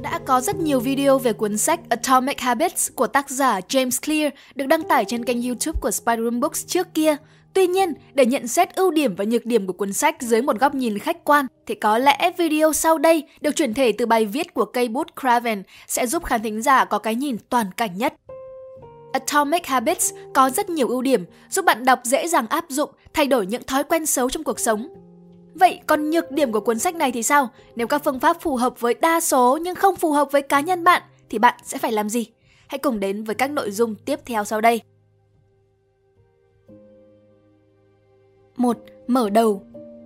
Đã có rất nhiều video về cuốn sách Atomic Habits của tác giả James Clear được đăng tải trên kênh YouTube của Spider Room Books trước kia. Tuy nhiên, để nhận xét ưu điểm và nhược điểm của cuốn sách dưới một góc nhìn khách quan, thì có lẽ video sau đây được chuyển thể từ bài viết của cây bút Craven sẽ giúp khán thính giả có cái nhìn toàn cảnh nhất. Atomic Habits có rất nhiều ưu điểm, giúp bạn đọc dễ dàng áp dụng, thay đổi những thói quen xấu trong cuộc sống. Vậy còn nhược điểm của cuốn sách này thì sao? Nếu các phương pháp phù hợp với đa số nhưng không phù hợp với cá nhân bạn, thì bạn sẽ phải làm gì? Hãy cùng đến với các nội dung tiếp theo sau đây. 1. Mở đầu.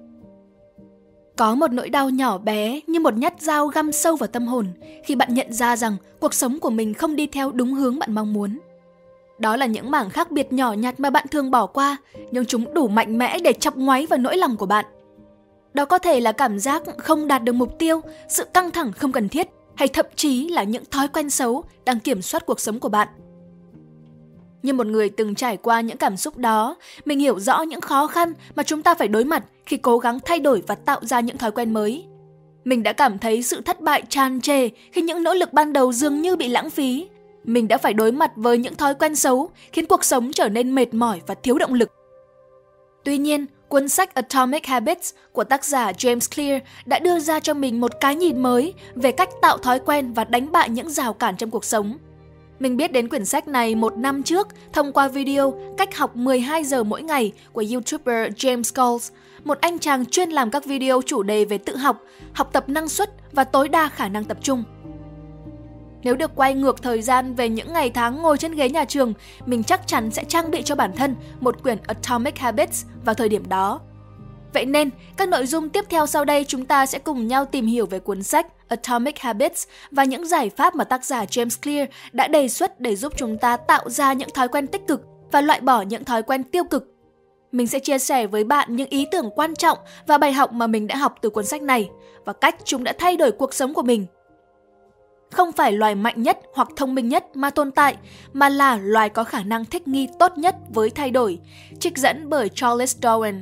Có một nỗi đau nhỏ bé như một nhát dao găm sâu vào tâm hồn khi bạn nhận ra rằng cuộc sống của mình không đi theo đúng hướng bạn mong muốn. Đó là những mảng khác biệt nhỏ nhặt mà bạn thường bỏ qua, nhưng chúng đủ mạnh mẽ để chọc ngoáy vào nỗi lòng của bạn. Đó có thể là cảm giác không đạt được mục tiêu, sự căng thẳng không cần thiết, hay thậm chí là những thói quen xấu đang kiểm soát cuộc sống của bạn. Như một người từng trải qua những cảm xúc đó, mình hiểu rõ những khó khăn mà chúng ta phải đối mặt khi cố gắng thay đổi và tạo ra những thói quen mới. Mình đã cảm thấy sự thất bại tràn trề khi những nỗ lực ban đầu dường như bị lãng phí. Mình đã phải đối mặt với những thói quen xấu khiến cuộc sống trở nên mệt mỏi và thiếu động lực. Tuy nhiên, cuốn sách Atomic Habits của tác giả James Clear đã đưa ra cho mình một cái nhìn mới về cách tạo thói quen và đánh bại những rào cản trong cuộc sống. Mình biết đến quyển sách này 1 năm trước thông qua video Cách học 12 giờ mỗi ngày của YouTuber James Scholes, một anh chàng chuyên làm các video chủ đề về tự học, học tập năng suất và tối đa khả năng tập trung. Nếu được quay ngược thời gian về những ngày tháng ngồi trên ghế nhà trường, mình chắc chắn sẽ trang bị cho bản thân một quyển Atomic Habits vào thời điểm đó. Vậy nên, các nội dung tiếp theo sau đây chúng ta sẽ cùng nhau tìm hiểu về cuốn sách Atomic Habits và những giải pháp mà tác giả James Clear đã đề xuất để giúp chúng ta tạo ra những thói quen tích cực và loại bỏ những thói quen tiêu cực. Mình sẽ chia sẻ với bạn những ý tưởng quan trọng và bài học mà mình đã học từ cuốn sách này và cách chúng đã thay đổi cuộc sống của mình. Không phải loài mạnh nhất hoặc thông minh nhất mà tồn tại, mà là loài có khả năng thích nghi tốt nhất với thay đổi, trích dẫn bởi Charles Darwin.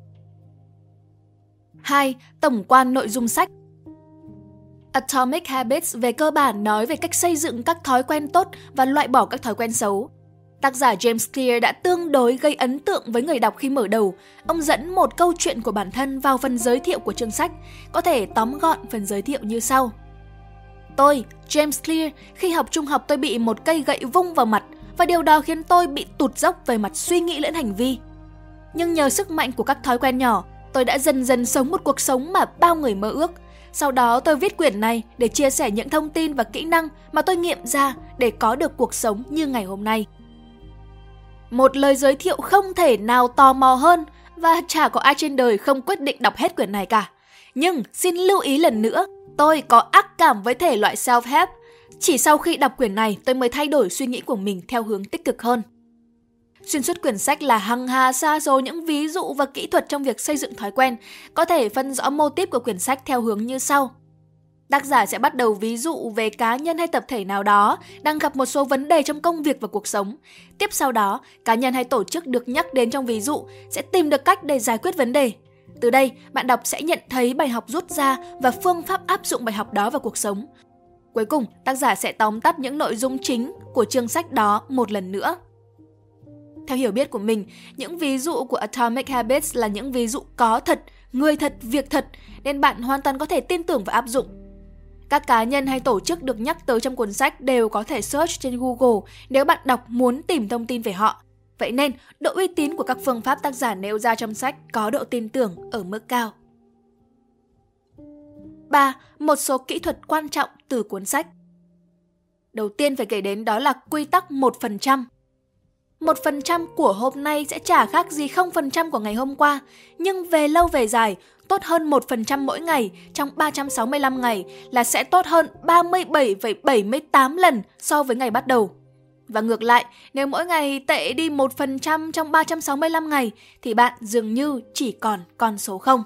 2. Tổng quan nội dung sách. Atomic Habits về cơ bản nói về cách xây dựng các thói quen tốt và loại bỏ các thói quen xấu. Tác giả James Clear đã tương đối gây ấn tượng với người đọc khi mở đầu. Ông dẫn một câu chuyện của bản thân vào phần giới thiệu của chương sách, có thể tóm gọn phần giới thiệu như sau. Tôi, James Clear, khi học trung học tôi bị một cây gậy vung vào mặt và điều đó khiến tôi bị tụt dốc về mặt suy nghĩ lẫn hành vi. Nhưng nhờ sức mạnh của các thói quen nhỏ, tôi đã dần dần sống một cuộc sống mà bao người mơ ước. Sau đó tôi viết quyển này để chia sẻ những thông tin và kỹ năng mà tôi nghiệm ra để có được cuộc sống như ngày hôm nay. Một lời giới thiệu không thể nào tò mò hơn và chả có ai trên đời không quyết định đọc hết quyển này cả. Nhưng xin lưu ý lần nữa, tôi có ác cảm với thể loại self-help. Chỉ sau khi đọc quyển này tôi mới thay đổi suy nghĩ của mình theo hướng tích cực hơn. Xuyên suốt quyển sách là hằng hà sa số những ví dụ và kỹ thuật trong việc xây dựng thói quen, có thể phân rõ mô típ của quyển sách theo hướng như sau. Tác giả sẽ bắt đầu ví dụ về cá nhân hay tập thể nào đó đang gặp một số vấn đề trong công việc và cuộc sống. Tiếp sau đó, cá nhân hay tổ chức được nhắc đến trong ví dụ sẽ tìm được cách để giải quyết vấn đề. Từ đây, bạn đọc sẽ nhận thấy bài học rút ra và phương pháp áp dụng bài học đó vào cuộc sống. Cuối cùng, tác giả sẽ tóm tắt những nội dung chính của chương sách đó một lần nữa. Theo hiểu biết của mình, những ví dụ của Atomic Habits là những ví dụ có thật, người thật, việc thật, nên bạn hoàn toàn có thể tin tưởng và áp dụng. Các cá nhân hay tổ chức được nhắc tới trong cuốn sách đều có thể search trên Google nếu bạn đọc muốn tìm thông tin về họ. Vậy nên, độ uy tín của các phương pháp tác giả nêu ra trong sách có độ tin tưởng ở mức cao. 3. Một số kỹ thuật quan trọng từ cuốn sách. Đầu tiên phải kể đến đó là quy tắc 1%. 1% của hôm nay sẽ chả khác gì 0% của ngày hôm qua, nhưng về lâu về dài, tốt hơn 1% mỗi ngày trong 365 ngày là sẽ tốt hơn 37,78 lần so với ngày bắt đầu. Và ngược lại, nếu mỗi ngày tệ đi 1% trong 365 ngày thì bạn dường như chỉ còn con số 0.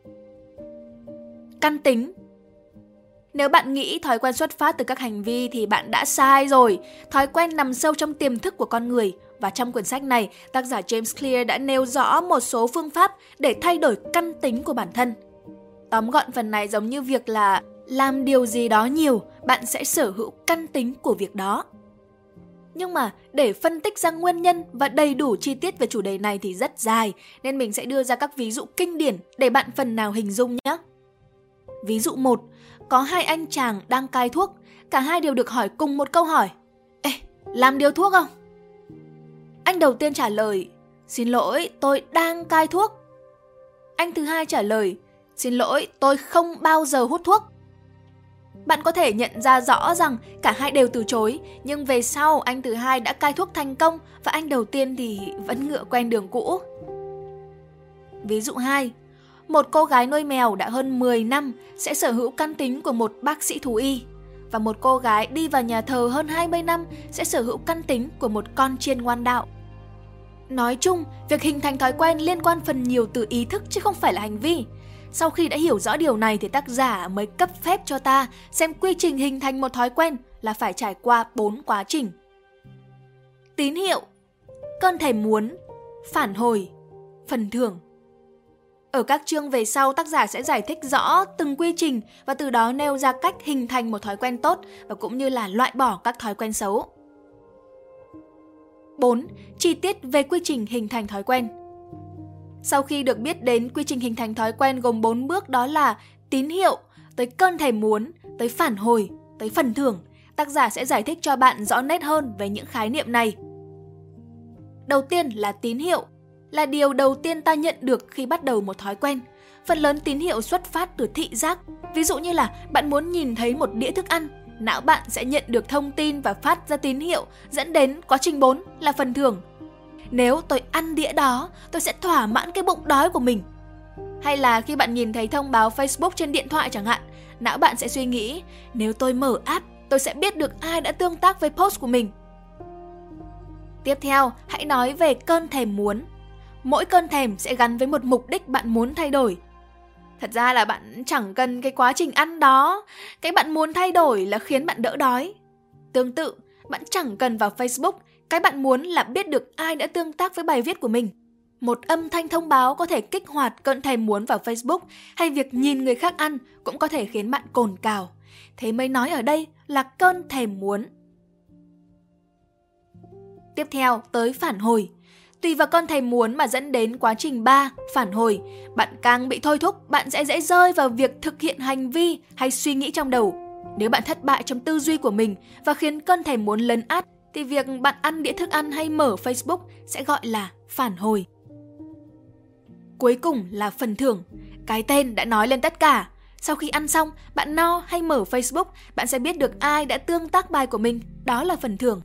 Căn tính. Nếu bạn nghĩ thói quen xuất phát từ các hành vi thì bạn đã sai rồi. Thói quen nằm sâu trong tiềm thức của con người. Và trong quyển sách này, tác giả James Clear đã nêu rõ một số phương pháp để thay đổi căn tính của bản thân. Tóm gọn phần này giống như việc là làm điều gì đó nhiều, bạn sẽ sở hữu căn tính của việc đó. Nhưng mà để phân tích ra nguyên nhân và đầy đủ chi tiết về chủ đề này thì rất dài, nên mình sẽ đưa ra các ví dụ kinh điển để bạn phần nào hình dung nhé. Ví dụ 1, có hai anh chàng đang cai thuốc, cả hai đều được hỏi cùng một câu hỏi. Ê, làm điều thuốc không? Anh đầu tiên trả lời, xin lỗi, tôi đang cai thuốc. Anh thứ hai trả lời, xin lỗi, tôi không bao giờ hút thuốc. Bạn có thể nhận ra rõ rằng cả hai đều từ chối, nhưng về sau anh thứ hai đã cai thuốc thành công và anh đầu tiên thì vẫn ngựa quen đường cũ. Ví dụ 2, một cô gái nuôi mèo đã hơn 10 năm sẽ sở hữu căn tính của một bác sĩ thú y, và một cô gái đi vào nhà thờ hơn 20 năm sẽ sở hữu căn tính của một con chiên ngoan đạo. Nói chung, việc hình thành thói quen liên quan phần nhiều từ ý thức chứ không phải là hành vi. Sau khi đã hiểu rõ điều này thì tác giả mới cấp phép cho ta xem quy trình hình thành một thói quen là phải trải qua 4 quá trình. Tín hiệu, cơn thèm muốn, phản hồi, phần thưởng. Ở các chương về sau, tác giả sẽ giải thích rõ từng quy trình và từ đó nêu ra cách hình thành một thói quen tốt và cũng như là loại bỏ các thói quen xấu. 4. Chi tiết về quy trình hình thành thói quen. Sau khi được biết đến quy trình hình thành thói quen gồm 4 bước, đó là tín hiệu, tới cơn thèm muốn, tới phản hồi, tới phần thưởng, tác giả sẽ giải thích cho bạn rõ nét hơn về những khái niệm này. Đầu tiên là tín hiệu, là điều đầu tiên ta nhận được khi bắt đầu một thói quen. Phần lớn tín hiệu xuất phát từ thị giác. Ví dụ như là bạn muốn nhìn thấy một đĩa thức ăn, não bạn sẽ nhận được thông tin và phát ra tín hiệu, dẫn đến quá trình 4 là phần thưởng. Nếu tôi ăn đĩa đó, tôi sẽ thỏa mãn cái bụng đói của mình. Hay là khi bạn nhìn thấy thông báo Facebook trên điện thoại chẳng hạn, não bạn sẽ suy nghĩ, nếu tôi mở app, tôi sẽ biết được ai đã tương tác với post của mình. Tiếp theo, hãy nói về cơn thèm muốn. Mỗi cơn thèm sẽ gắn với một mục đích bạn muốn thay đổi. Thật ra là bạn chẳng cần cái quá trình ăn đó, cái bạn muốn thay đổi là khiến bạn đỡ đói. Tương tự, bạn chẳng cần vào Facebook, cái bạn muốn là biết được ai đã tương tác với bài viết của mình. Một âm thanh thông báo có thể kích hoạt cơn thèm muốn vào Facebook, hay việc nhìn người khác ăn cũng có thể khiến bạn cồn cào. Thế mới nói ở đây là cơn thèm muốn. Tiếp theo, tới phản hồi. Tùy vào cơn thèm muốn mà dẫn đến quá trình 3, phản hồi. Bạn càng bị thôi thúc, bạn sẽ dễ rơi vào việc thực hiện hành vi hay suy nghĩ trong đầu. Nếu bạn thất bại trong tư duy của mình và khiến cơn thèm muốn lấn át, thì việc bạn ăn đĩa thức ăn hay mở Facebook sẽ gọi là phản hồi. Cuối cùng là phần thưởng. Cái tên đã nói lên tất cả. Sau khi ăn xong, bạn no hay mở Facebook, bạn sẽ biết được ai đã tương tác bài của mình. Đó là phần thưởng.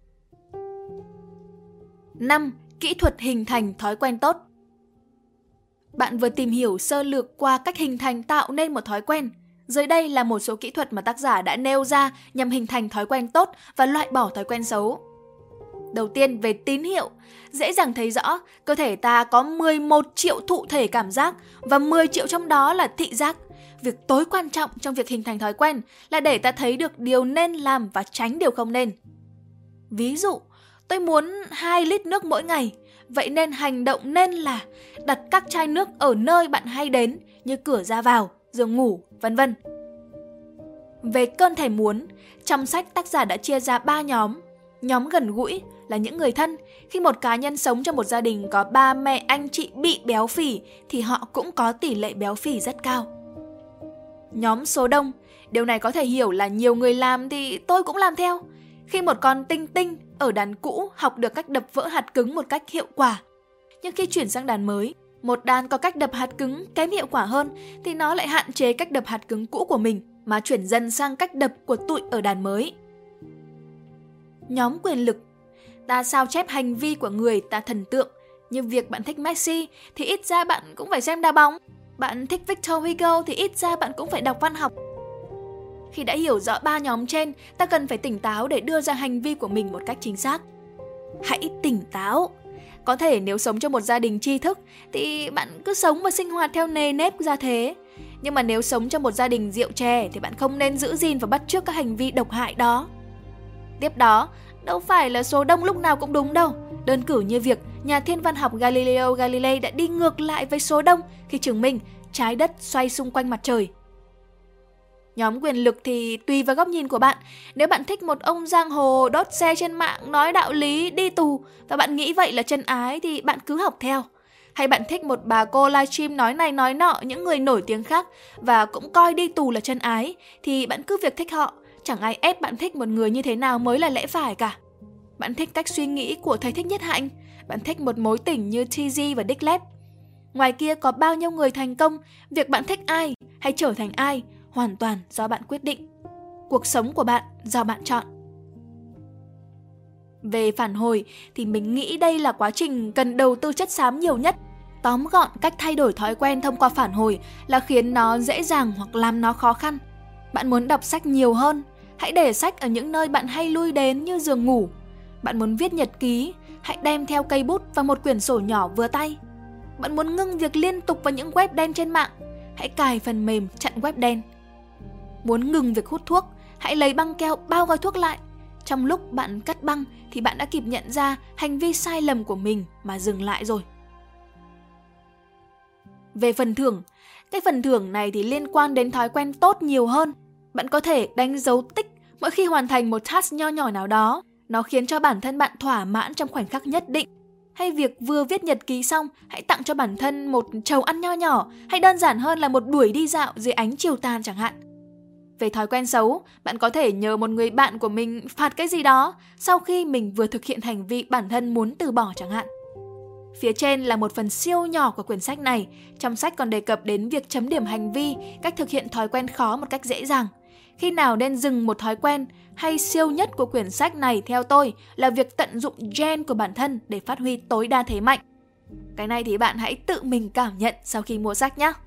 5. Kỹ thuật hình thành thói quen tốt. Bạn vừa tìm hiểu sơ lược qua cách hình thành tạo nên một thói quen. Dưới đây là một số kỹ thuật mà tác giả đã nêu ra nhằm hình thành thói quen tốt và loại bỏ thói quen xấu. Đầu tiên, về tín hiệu. Dễ dàng thấy rõ, cơ thể ta có 11 triệu thụ thể cảm giác và 10 triệu trong đó là thị giác. Việc tối quan trọng trong việc hình thành thói quen là để ta thấy được điều nên làm và tránh điều không nên. Ví dụ, tôi muốn 2 lít nước mỗi ngày, vậy nên hành động nên là đặt các chai nước ở nơi bạn hay đến như cửa ra vào, giường ngủ, vân vân. Về cơn thèm muốn, trong sách tác giả đã chia ra 3 nhóm. Nhóm gần gũi là những người thân. Khi một cá nhân sống trong một gia đình có ba mẹ anh chị bị béo phì thì họ cũng có tỷ lệ béo phì rất cao. Nhóm số đông, điều này có thể hiểu là nhiều người làm thì tôi cũng làm theo. Khi một con tinh tinh ở đàn cũ học được cách đập vỡ hạt cứng một cách hiệu quả, nhưng khi chuyển sang đàn mới, một đàn có cách đập hạt cứng kém hiệu quả hơn thì nó lại hạn chế cách đập hạt cứng cũ của mình mà chuyển dần sang cách đập của tụi ở đàn mới. Nhóm quyền lực. Ta sao chép hành vi của người ta thần tượng. Như việc bạn thích Messi thì ít ra bạn cũng phải xem đá bóng. Bạn thích Victor Hugo thì ít ra bạn cũng phải đọc văn học. Khi đã hiểu rõ 3 nhóm trên, ta cần phải tỉnh táo để đưa ra hành vi của mình một cách chính xác. Hãy tỉnh táo. Có thể nếu sống trong một gia đình tri thức thì bạn cứ sống và sinh hoạt theo nề nếp ra thế. Nhưng mà nếu sống trong một gia đình rượu chè thì bạn không nên giữ gìn và bắt chước các hành vi độc hại đó. Tiếp đó, đâu phải là số đông lúc nào cũng đúng đâu. Đơn cử như việc nhà thiên văn học Galileo Galilei đã đi ngược lại với số đông khi chứng minh trái đất xoay xung quanh mặt trời. Nhóm quyền lực thì tùy vào góc nhìn của bạn. Nếu bạn thích một ông giang hồ đốt xe trên mạng, nói đạo lý, đi tù và bạn nghĩ vậy là chân ái thì bạn cứ học theo. Hay bạn thích một bà cô livestream nói này nói nọ những người nổi tiếng khác và cũng coi đi tù là chân ái thì bạn cứ việc thích họ. Chẳng ai ép bạn thích một người như thế nào mới là lẽ phải cả. Bạn thích cách suy nghĩ của thầy Thích Nhất Hạnh, bạn thích một mối tình như TG và Dick Lep. Ngoài kia có bao nhiêu người thành công, việc bạn thích ai hay trở thành ai hoàn toàn do bạn quyết định. Cuộc sống của bạn do bạn chọn. Về phản hồi thì mình nghĩ đây là quá trình cần đầu tư chất xám nhiều nhất. Tóm gọn cách thay đổi thói quen thông qua phản hồi là khiến nó dễ dàng hoặc làm nó khó khăn. Bạn muốn đọc sách nhiều hơn, hãy để sách ở những nơi bạn hay lui đến như giường ngủ. Bạn muốn viết nhật ký, hãy đem theo cây bút và một quyển sổ nhỏ vừa tay. Bạn muốn ngưng việc liên tục vào những web đen trên mạng, hãy cài phần mềm chặn web đen. Muốn ngừng việc hút thuốc, hãy lấy băng keo bao gói thuốc lại. Trong lúc bạn cắt băng thì bạn đã kịp nhận ra hành vi sai lầm của mình mà dừng lại rồi. Về phần thưởng, cái phần thưởng này thì liên quan đến thói quen tốt nhiều hơn. Bạn có thể đánh dấu tích mỗi khi hoàn thành một task nho nhỏ nào đó. Nó khiến cho bản thân bạn thỏa mãn trong khoảnh khắc nhất định. Hay việc vừa viết nhật ký xong, hãy tặng cho bản thân một chầu ăn nho nhỏ, hay đơn giản hơn là một buổi đi dạo dưới ánh chiều tàn chẳng hạn. Về thói quen xấu, bạn có thể nhờ một người bạn của mình phạt cái gì đó sau khi mình vừa thực hiện hành vi bản thân muốn từ bỏ chẳng hạn. Phía trên là một phần siêu nhỏ của quyển sách này. Trong sách còn đề cập đến việc chấm điểm hành vi, cách thực hiện thói quen khó một cách dễ dàng. Khi nào nên dừng một thói quen, hay siêu nhất của quyển sách này theo tôi là việc tận dụng gen của bản thân để phát huy tối đa thế mạnh. Cái này thì bạn hãy tự mình cảm nhận sau khi mua sách nhé.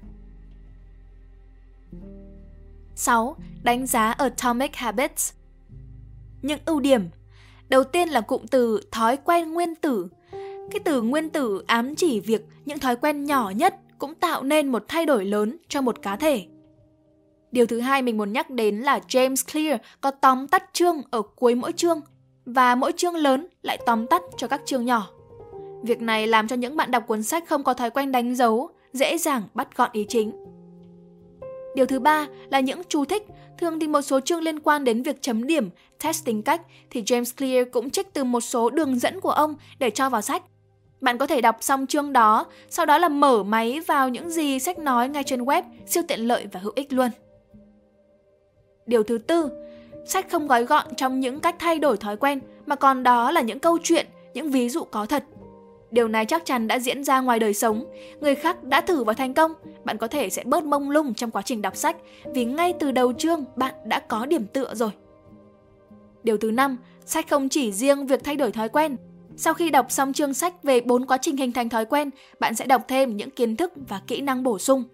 6. Đánh giá Atomic Habits. Những ưu điểm. Đầu tiên là cụm từ thói quen nguyên tử. Cái từ nguyên tử ám chỉ việc những thói quen nhỏ nhất cũng tạo nên một thay đổi lớn cho một cá thể. Điều thứ hai mình muốn nhắc đến là James Clear có tóm tắt chương ở cuối mỗi chương, và mỗi chương lớn lại tóm tắt cho các chương nhỏ. Việc này làm cho những bạn đọc cuốn sách không có thói quen đánh dấu, dễ dàng bắt gọn ý chính. Điều thứ ba là những chú thích. Thường thì một số chương liên quan đến việc chấm điểm, test tính cách thì James Clear cũng trích từ một số đường dẫn của ông để cho vào sách. Bạn có thể đọc xong chương đó, sau đó là mở máy vào những gì sách nói ngay trên web, siêu tiện lợi và hữu ích luôn. Điều thứ tư, sách không gói gọn trong những cách thay đổi thói quen, mà còn đó là những câu chuyện, những ví dụ có thật. Điều này chắc chắn đã diễn ra ngoài đời sống, người khác đã thử và thành công, bạn có thể sẽ bớt mông lung trong quá trình đọc sách vì ngay từ đầu chương bạn đã có điểm tựa rồi. Điều thứ 5, sách không chỉ riêng việc thay đổi thói quen. Sau khi đọc xong chương sách về 4 quá trình hình thành thói quen, bạn sẽ đọc thêm những kiến thức và kỹ năng bổ sung.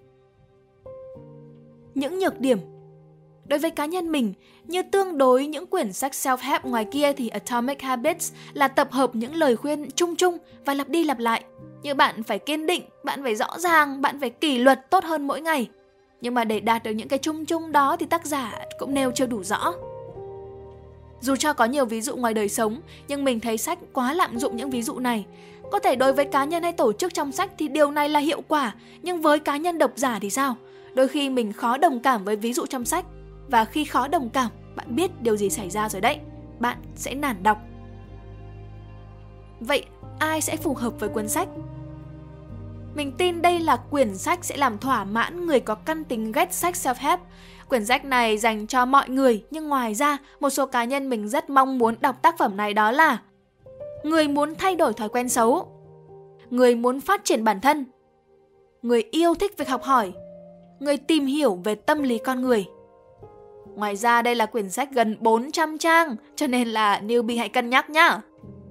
Những nhược điểm. Đối với cá nhân mình, như tương đối những quyển sách self-help ngoài kia thì Atomic Habits là tập hợp những lời khuyên chung chung và lặp đi lặp lại. Như bạn phải kiên định, bạn phải rõ ràng, bạn phải kỷ luật tốt hơn mỗi ngày. Nhưng mà để đạt được những cái chung chung đó thì tác giả cũng nêu chưa đủ rõ. Dù cho có nhiều ví dụ ngoài đời sống, nhưng mình thấy sách quá lạm dụng những ví dụ này. Có thể đối với cá nhân hay tổ chức trong sách thì điều này là hiệu quả, nhưng với cá nhân độc giả thì sao? Đôi khi mình khó đồng cảm với ví dụ trong sách. Và khi khó đồng cảm, bạn biết điều gì xảy ra rồi đấy. Bạn sẽ nản đọc. Vậy ai sẽ phù hợp với cuốn sách? Mình tin đây là quyển sách sẽ làm thỏa mãn người có căn tính ghét sách self-help. Quyển sách này dành cho mọi người, nhưng ngoài ra, một số cá nhân mình rất mong muốn đọc tác phẩm này, đó là người muốn thay đổi thói quen xấu, người muốn phát triển bản thân, người yêu thích việc học hỏi, người tìm hiểu về tâm lý con người. Ngoài ra đây là quyển sách gần 400 trang, cho nên là newbie hãy cân nhắc nhá.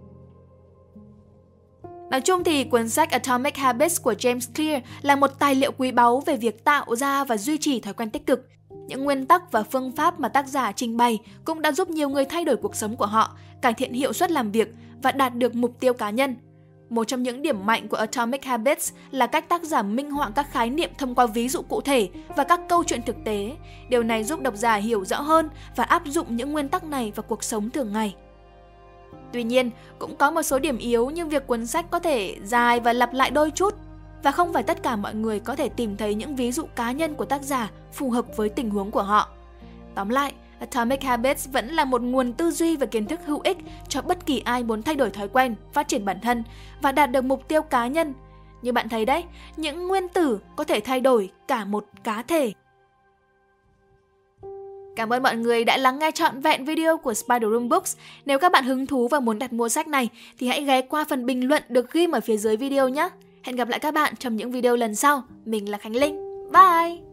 Nói chung thì cuốn sách Atomic Habits của James Clear là một tài liệu quý báu về việc tạo ra và duy trì thói quen tích cực. Những nguyên tắc và phương pháp mà tác giả trình bày cũng đã giúp nhiều người thay đổi cuộc sống của họ, cải thiện hiệu suất làm việc và đạt được mục tiêu cá nhân. Một trong những điểm mạnh của Atomic Habits là cách tác giả minh họa các khái niệm thông qua ví dụ cụ thể và các câu chuyện thực tế. Điều này giúp độc giả hiểu rõ hơn và áp dụng những nguyên tắc này vào cuộc sống thường ngày. Tuy nhiên, cũng có một số điểm yếu như việc cuốn sách có thể dài và lặp lại đôi chút, và không phải tất cả mọi người có thể tìm thấy những ví dụ cá nhân của tác giả phù hợp với tình huống của họ. Tóm lại, Atomic Habits vẫn là một nguồn tư duy và kiến thức hữu ích cho bất kỳ ai muốn thay đổi thói quen, phát triển bản thân và đạt được mục tiêu cá nhân. Như bạn thấy đấy, những nguyên tử có thể thay đổi cả một cá thể. Cảm ơn mọi người đã lắng nghe trọn vẹn video của Spider Room Books. Nếu các bạn hứng thú và muốn đặt mua sách này thì hãy ghé qua phần bình luận được ghi ở phía dưới video nhé. Hẹn gặp lại các bạn trong những video lần sau. Mình là Khánh Linh. Bye!